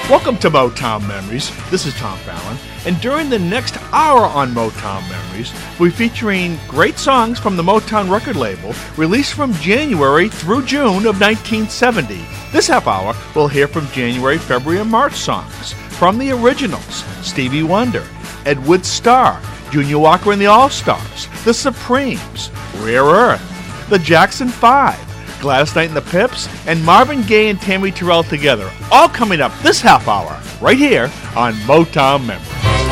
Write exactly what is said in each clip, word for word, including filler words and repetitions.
Welcome to Motown Memories. This is Tom Fallon, and during the next hour on Motown Memories, we'll be featuring great songs from the Motown record label released from January through June of nineteen seventy. This half hour, we'll hear from January, February, and March songs from the originals: Stevie Wonder, Ed Wood Star, Junior Walker and the All-Stars, The Supremes, Rare Earth, The Jackson Five, Gladys Knight and the Pips, and Marvin Gaye and Tammy Terrell together. All coming up this half hour, right here on Motown Memories.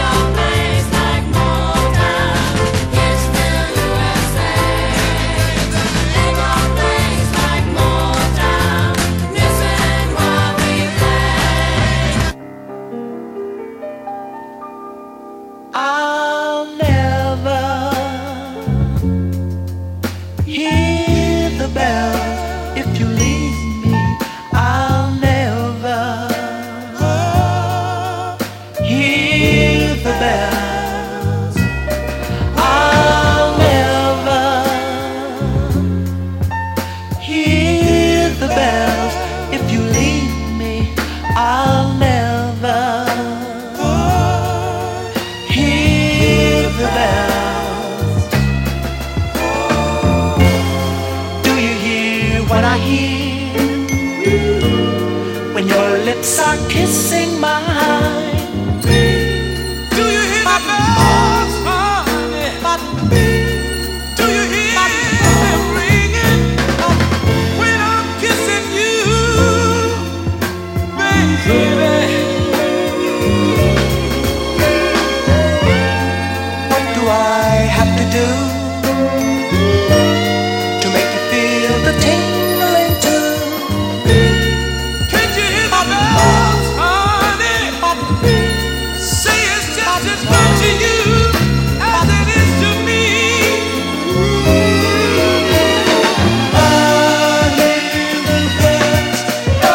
Kissing mine. Do you hear the bells, honey? Do you hear them ringing when I'm kissing you, baby? What do I have to do to make you feel the tingling too? Can't you hear the bells? To you as it is to me. I hear the bells. Oh,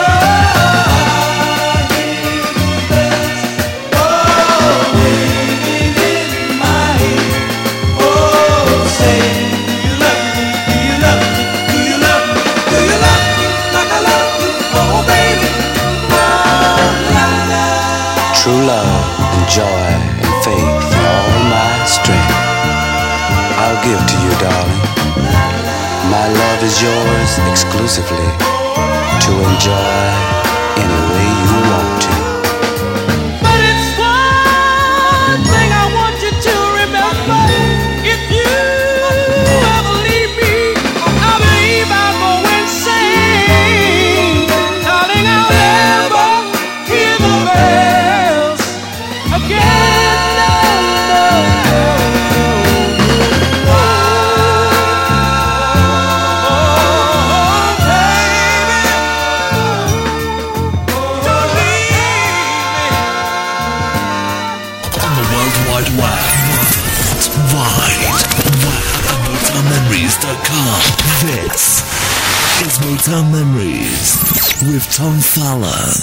I hear the bells. Oh, ringing in my ear. Oh, say, do you love me? Do you love me? Do you love me? Do you love me like I love you? Oh, baby. Oh, la, la. True love and joy. Faith, all my strength, I'll give to you, darling. My love is yours exclusively to enjoy any way you want to. But it's one thing I want you to remember. If you ever leave me, I believe I'll go insane. Darling, I'll never hear the bells again. This is Motown Memories with Tom Fallon.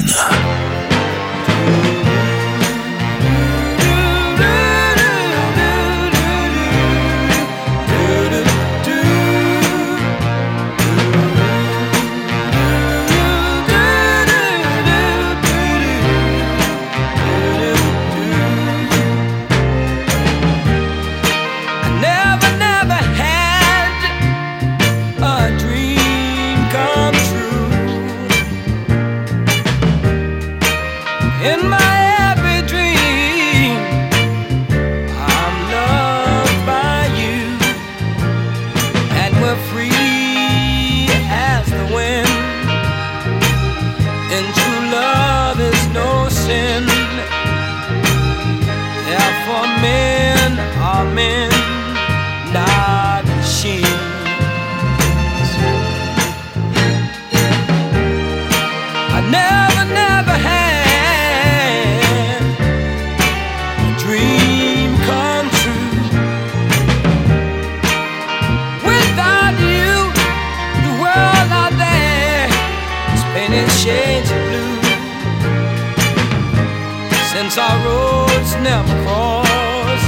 Since our roads never cross,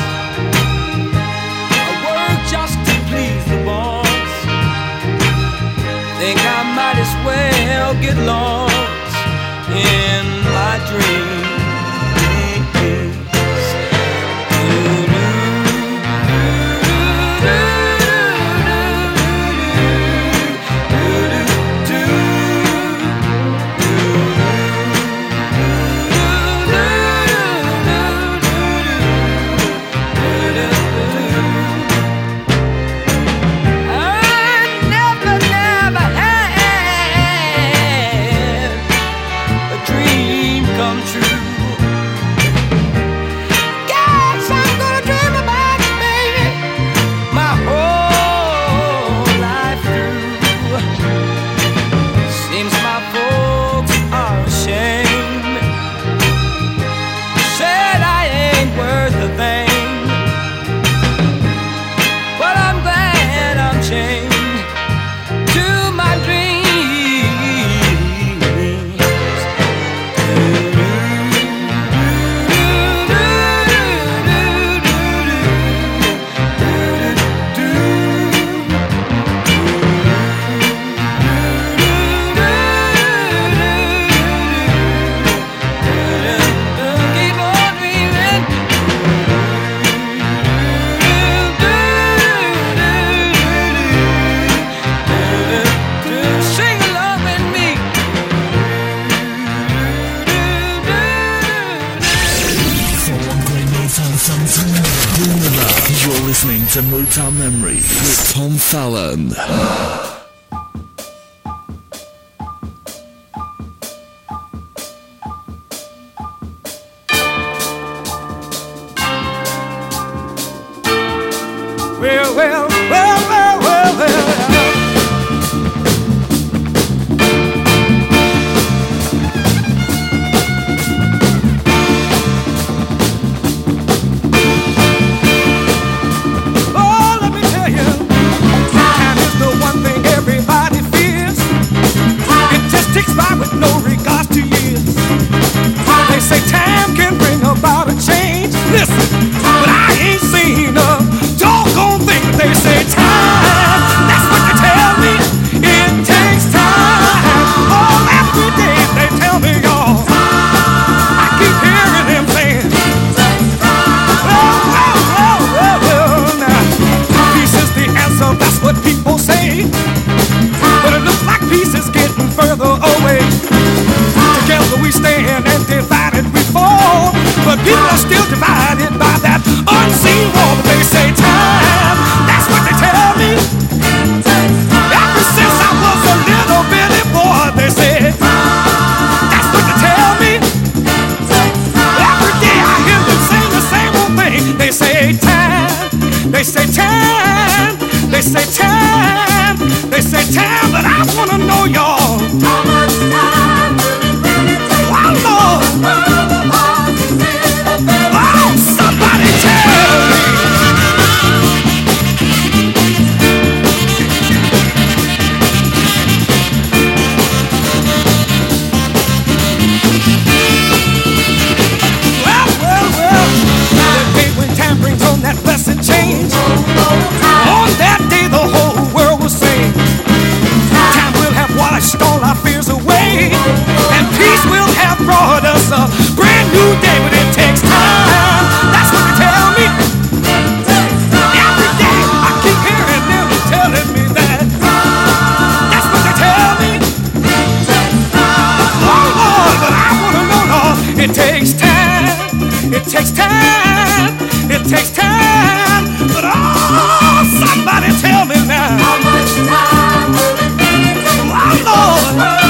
I work just to please the boss. Think I might as well get lost in my dreams. listening to Motown Memories with Tom Fallon. Well, well, well, well, well, well. Oh, let me tell you, time is the one thing everybody fears. It just ticks by with no regards to years. They say time can bring about a change. Listen, but I ain't seen a doggone thing. But they say time, that's what they tell me. It takes time. All every day they tell me, y'all. I keep hearing them saying, well, well, well, well, well, now peace is the answer, that's what people say. But it looks like peace is getting further away. Together we stand and divided we fall. But people are still divided by that unseen wall. But they say time, that's what they tell me. Ever since I was a little bitty boy, they said, that's what they tell me. Every day I hear them sing the same old thing. They say time, they say time, they say time, they say time. But I wanna know, y'all, how much time will it really take? Oh, Lord. Oh, somebody tell me. Well, well, well, the day when time brings on that blessed change, on that day the whole world will sing. Time will have washed all our fears away, and peace will have brought us a brand new day. But it takes time, that's what they tell me. Every day I keep hearing them telling me that. That's what they tell me. Oh Lord, but I wanna know, Lord, it takes time, it takes time, it takes time. But oh, somebody tell me now, how much time will it really take? Oh Lord.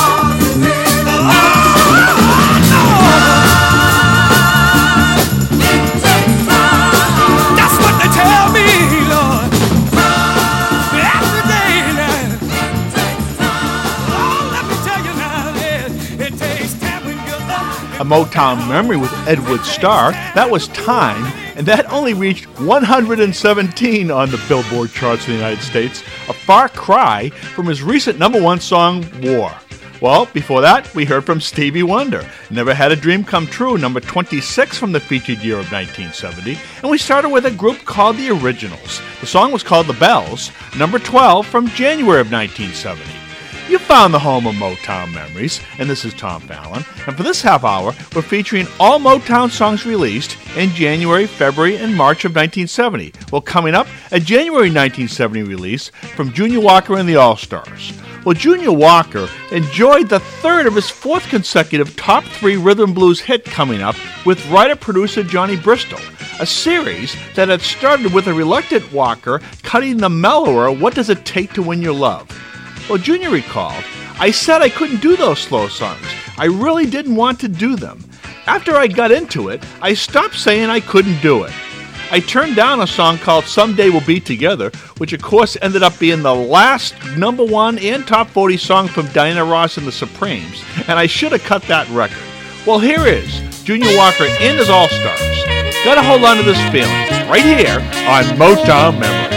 A Motown memory with Edward Starr. That was Time, and that only reached one hundred seventeen on the Billboard charts in the United States, a far cry from his recent number one song, War. Well, before that, we heard from Stevie Wonder, Never Had a Dream Come True, number twenty-six from the featured year of nineteen seventy, and we started with a group called The Originals. The song was called The Bells, number twelve from January of nineteen seventy. You found the home of Motown Memories, and this is Tom Fallon. And for this half hour, we're featuring all Motown songs released in January, February, and March of nineteen seventy. Well, coming up, a January nineteen seventy release from Junior Walker and the All-Stars. Well, Junior Walker enjoyed the third of his fourth consecutive top three rhythm blues hit coming up with writer-producer Johnny Bristol, a series that had started with a reluctant Walker cutting the mellower What Does It Take to Win Your Love. Well, Junior recalled, I said I couldn't do those slow songs. I really didn't want to do them. After I got into it, I stopped saying I couldn't do it. I turned down a song called Someday We'll Be Together, which of course ended up being the last number one and top forty song from Diana Ross and the Supremes, and I should have cut that record. Well, here is Junior Walker and his All-Stars. Gotta hold on to this feeling, right here on Motown Memories.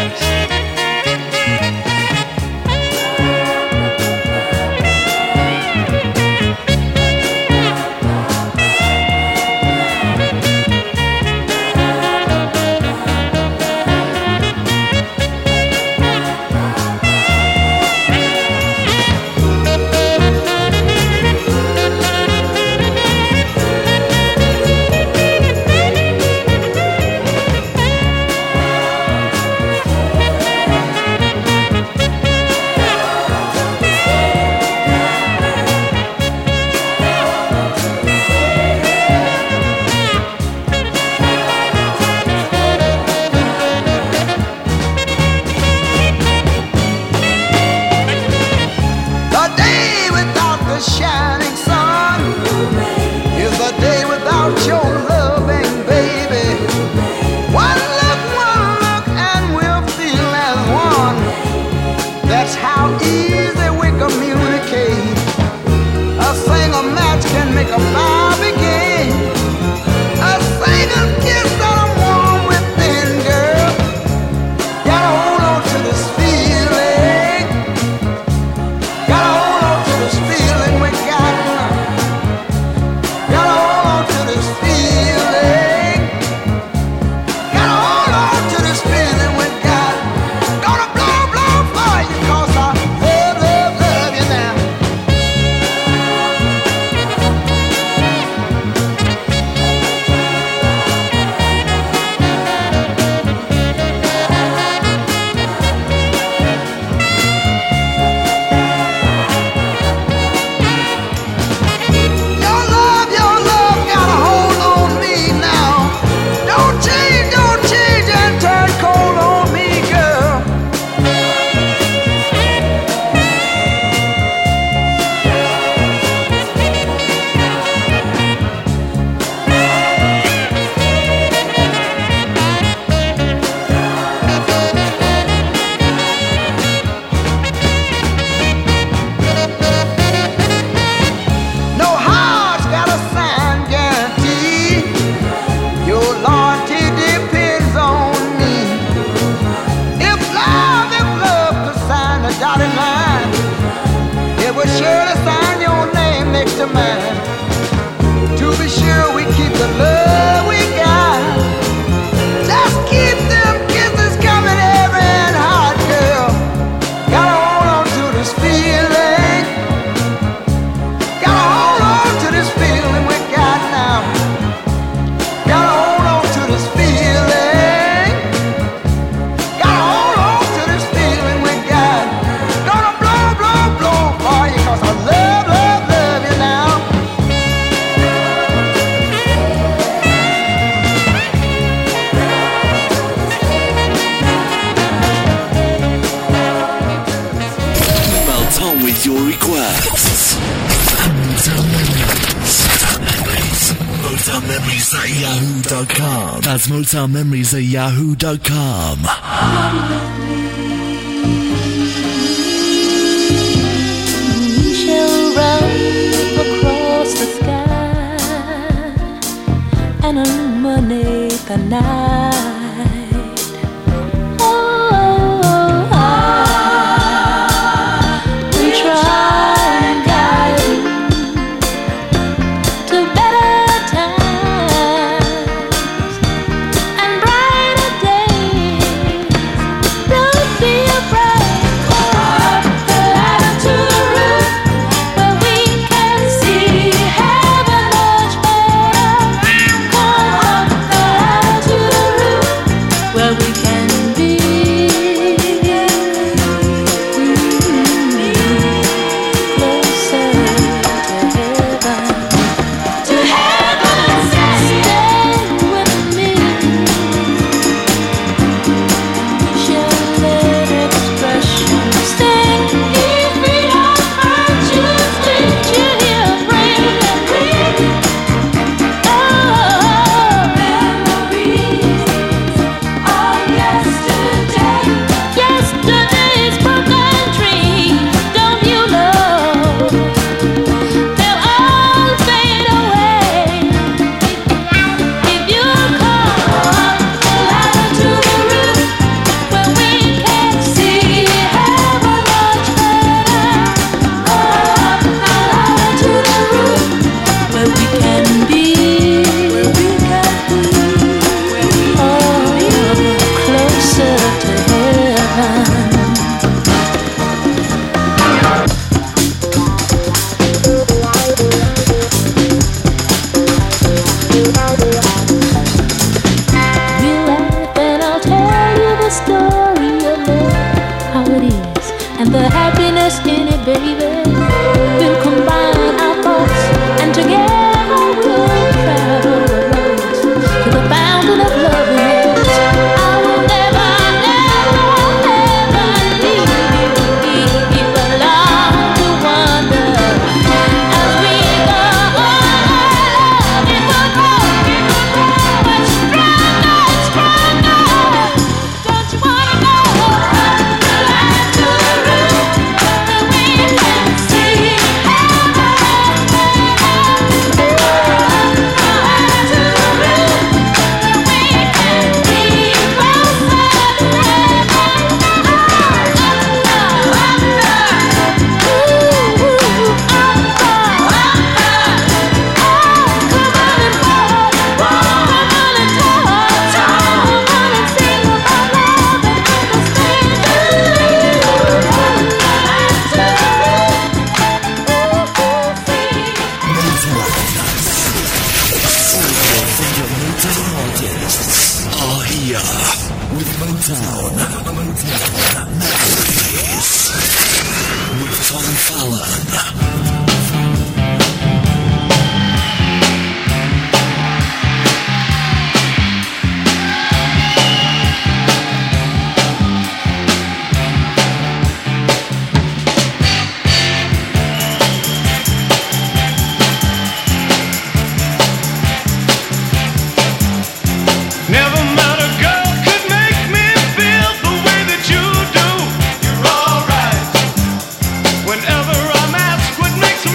best. Motown Memories. Motown Memories at yahoo dot com. That's Motown Memories at yahoo dot com. We shall run across the sky and illuminate the night. Oh, I will try and guide you to better times and brighter days. Don't be afraid. Go up the ladder to the roof where we can see heaven much better. Go up the ladder to the roof where we can be closer to heaven. To heaven, stand with me. Shall let expression sing. If we don't hurt you, did you hear bring and bring? Oh, memories of yesterday. Yesterday's broken dreams, don't you know? They'll all fade away if you come up the ladder to the roof where we can see heaven much better. Go up the ladder to the roof where we can be, where we can be, oh, closer to heaven. We'll laugh and I'll tell you the story of love, how it is, and the happiness in it, baby. We'll combine our thoughts and together we'll travel alone to the fountain of love and yours. I will never, never, never leave you, leave you alone to wander. As we go on, our love it will grow, it will grow much stronger and stronger. Don't you wanna go up the ladder to the roof where we can see heaven much better? Up the ladder to the roof where we can be closer to heaven. Motown artists are here with Motown. Motown Memories with Tom Fallon. Never met a girl could make me feel the way that you do. You're alright. Whenever I'm asked what makes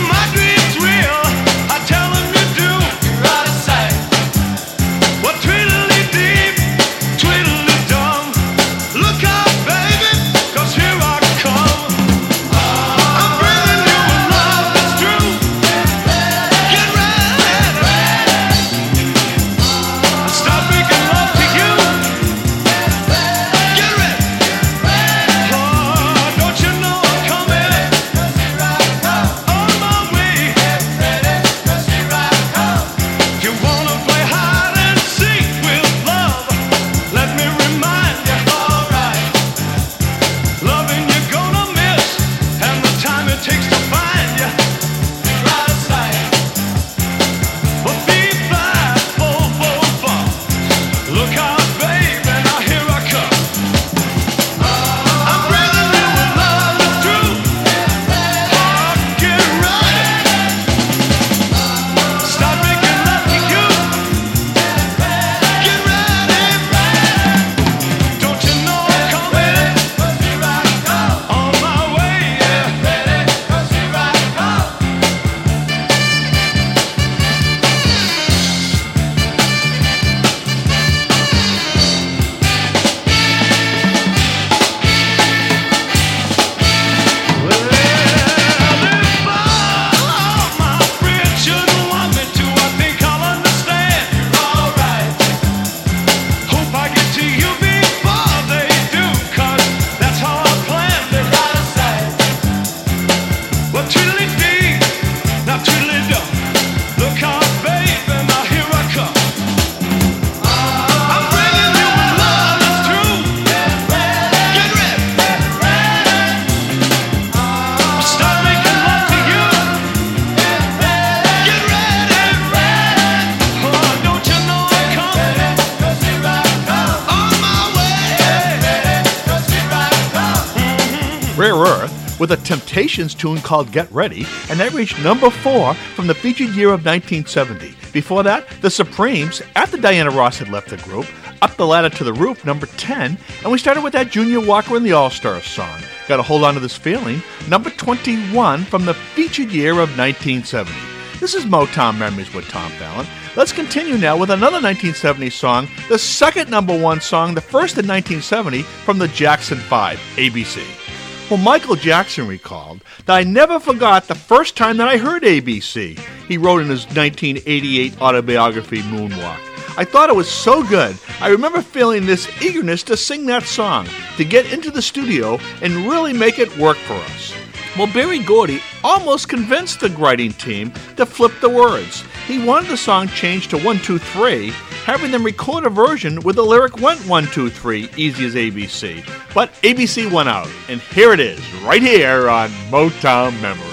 Rare Earth, with a Temptations tune called Get Ready, and that reached number four from the featured year of nineteen seventy. Before that, The Supremes, after Diana Ross had left the group, Up the Ladder to the Roof, number ten, and we started with that Junior Walker and the All-Stars song, Gotta Hold On to This Feeling, number twenty-one from the featured year of nineteen seventy. This is Motown Memories with Tom Fallon. Let's continue now with another nineteen seventy song, the second number one song, the first in nineteen seventy, from the Jackson five, A B C. Well, Michael Jackson recalled that I never forgot the first time that I heard A B C. He wrote in his nineteen eighty-eight autobiography, Moonwalk. I thought it was so good. I remember feeling this eagerness to sing that song, to get into the studio and really make it work for us. Well, Berry Gordy almost convinced the writing team to flip the words. He wanted the song changed to one two three, having them record a version where the lyric went one two three, easy as A B C. But A B C won out, and here it is, right here on Motown Memories.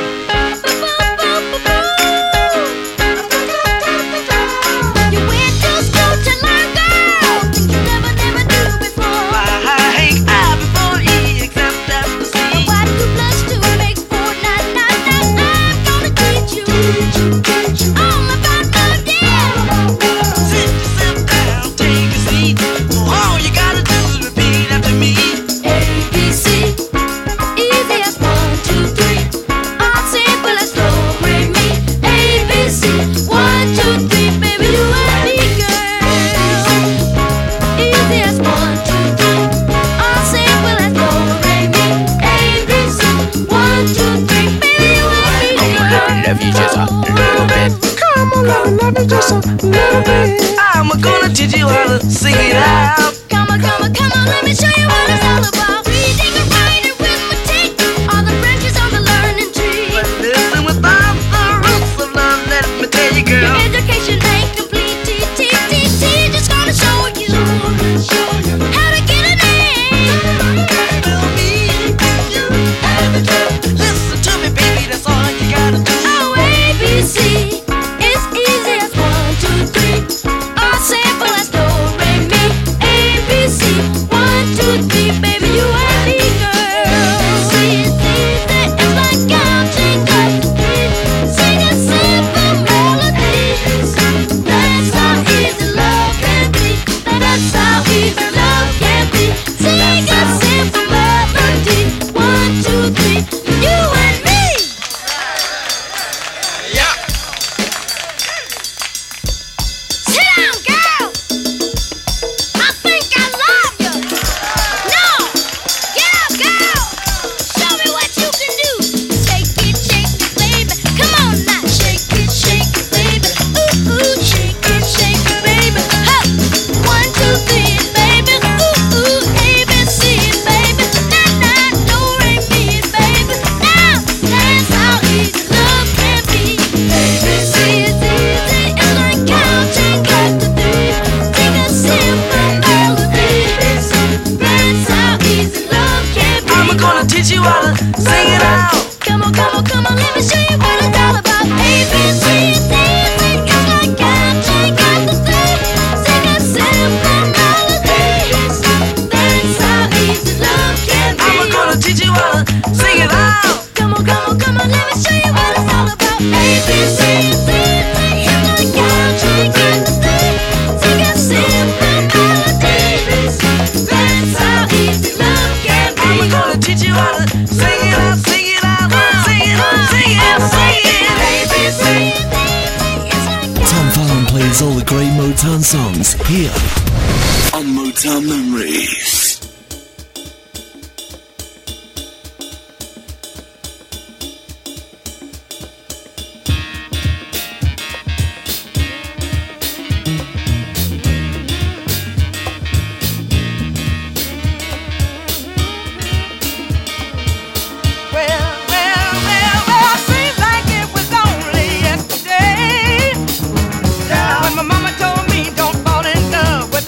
Just a little bit. I'm gonna teach you how to sing it out. Come on, come on, come on, let me show you what it's all about. Reading and writing, arithmetic, all the branches on the learning tree. But listen, without the roots of love, let me tell you, girl, your education ain't complete. T T T T just gonna show you how to get an A. Tell me, you have it. Listen to me, baby, that's all you gotta do. Oh, A B C. All the great Motown songs here on Motown Memories. My mama told me don't fall in love with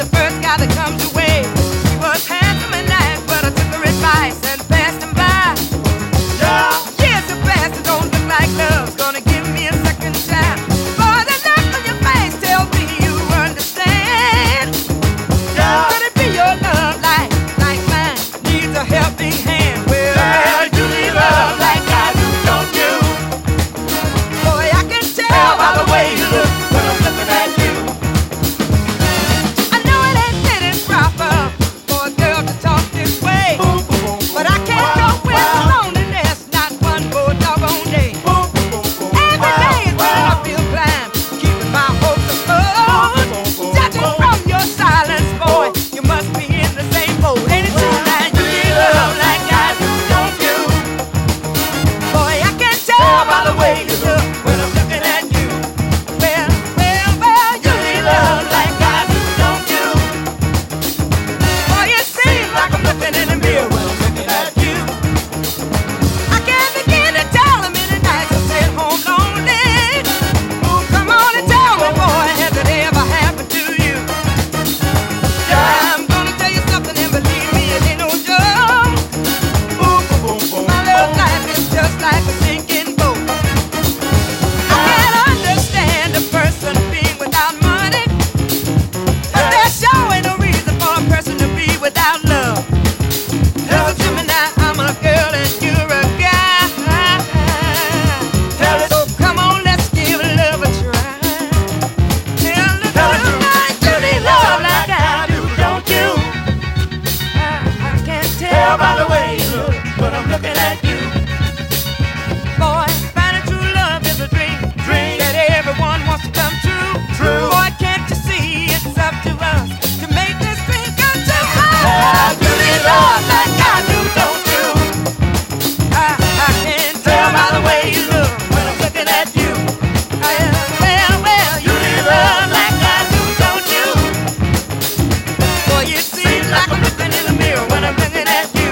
tell by the way you look when I'm looking at you. Boy, finding true love is a dream, Dream. that everyone wants to come true. True. Boy, can't you see it's up to us to make this dream come true? Ah, you need love like I do, don't you? I, I can Tell by the way you look when I'm looking at you. I, well, well, You need love like I do, don't you? boy, you seem like I'm looking in the mirror when I'm looking at you.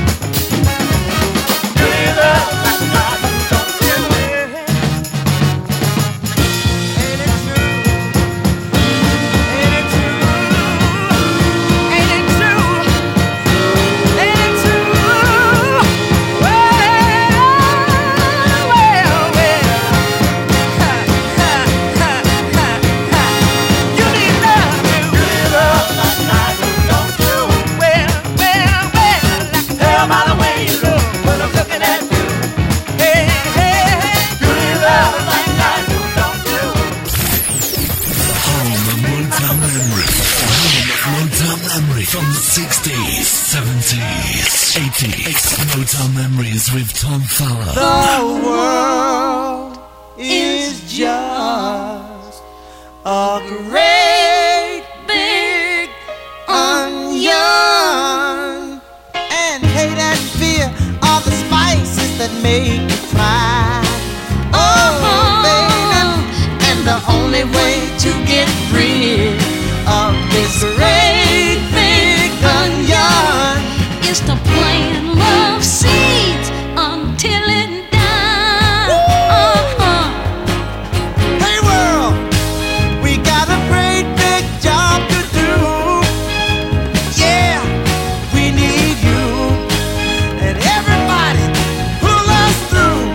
You need love like I do, don't you? Ain't it true? Ain't it true? Ain't it true? Ain't it true? Well, well, well. Ha, ha, ha, ha, ha. You need love, You need love like I do, don't you? well, well, well. Like a Tell by the way you look when I'm looking at you. hey, hey, hey. You need love like I do, don't you? Home of Motown Memory. Home of Motown Memory from the sixties, seventies, eighties. Motown Memories with Tom Fowler. The world is just a great big onion, and hate and fear are the spices that make you cry. Oh, baby, and the only way to get rid of this great big onion Is to plant love seeds until it dies. Uh-huh. Hey world, we got a great big job to do. Yeah, we need you and everybody pull us through.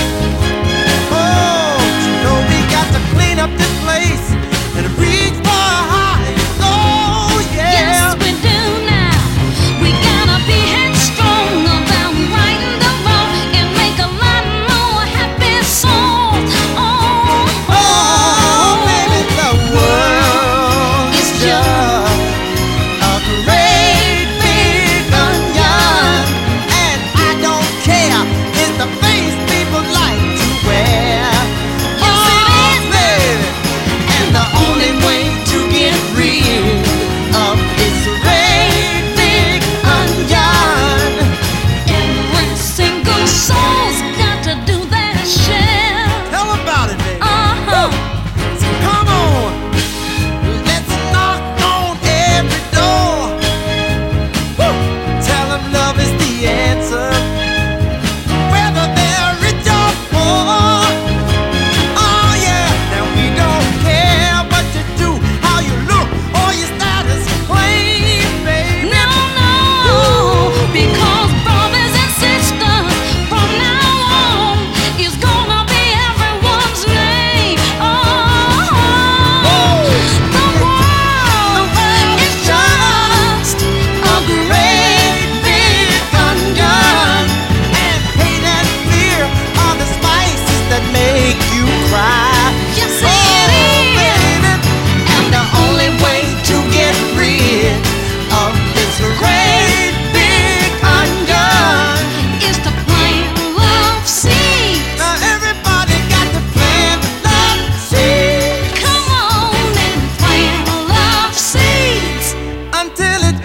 Oh, you know we got to clean up this place and reach for high. Oh yeah. Yes, we do now. We gotta be headstrong about righting the wrong and make a lot more happy souls. Oh, Oh, baby, the world is just a great big onion, and I don't care it's the face people like to wear. Oh, baby, and the only way to get rid of this great big onion. every single soul's got to do their share. Tell about it, baby. Uh-huh. So come on, let's knock on every door. Woo! Tell 'em love is the answer, whether they're rich or poor. Oh yeah, and we don't care what you do, how you look, or your status claim, baby. No, no, because brothers and sisters from now on is gonna be everyone's name. Oh, the world is just a great big onion, and hate and fear are the spices that make you cry. Yes, Oh, it is. baby, and the only way to get rid of this great big onion. is to plant love seeds. Now everybody got to plant love seeds Come on and plant love seeds. until it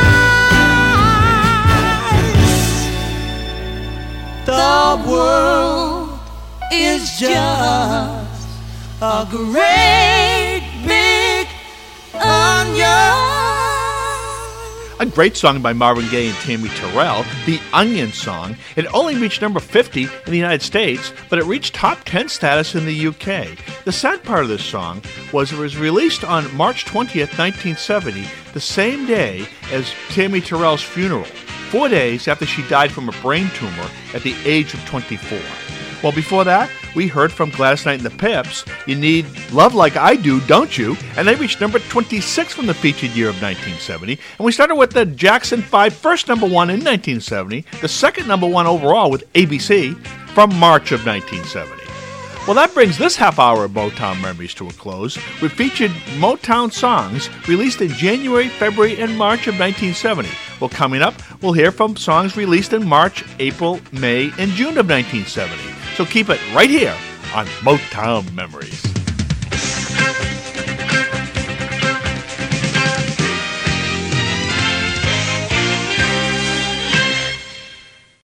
dies. The world is just a great big onion. A great song by Marvin Gaye and Tammy Terrell, The Onion Song. It only reached number fifty in the United States, but it reached top ten status in the U K. The sad part of this song was it was released on March twentieth, nineteen seventy, the same day as Tammy Terrell's funeral, four days after she died from a brain tumor at the age of twenty-four. Well, before that, we heard from Gladys Knight and the Pips, You Need Love Like I Do, Don't You? And they reached number twenty-six from the featured year of nineteen seventy. And we started with the Jackson five, first number one in nineteen seventy, the second number one overall with A B C from March of nineteen seventy. Well, that brings this half hour of Motown Memories to a close. We've featured Motown songs released in January, February, and March of nineteen seventy. Well, coming up, we'll hear from songs released in March, April, May, and June of nineteen seventy. So keep it right here on Motown Memories.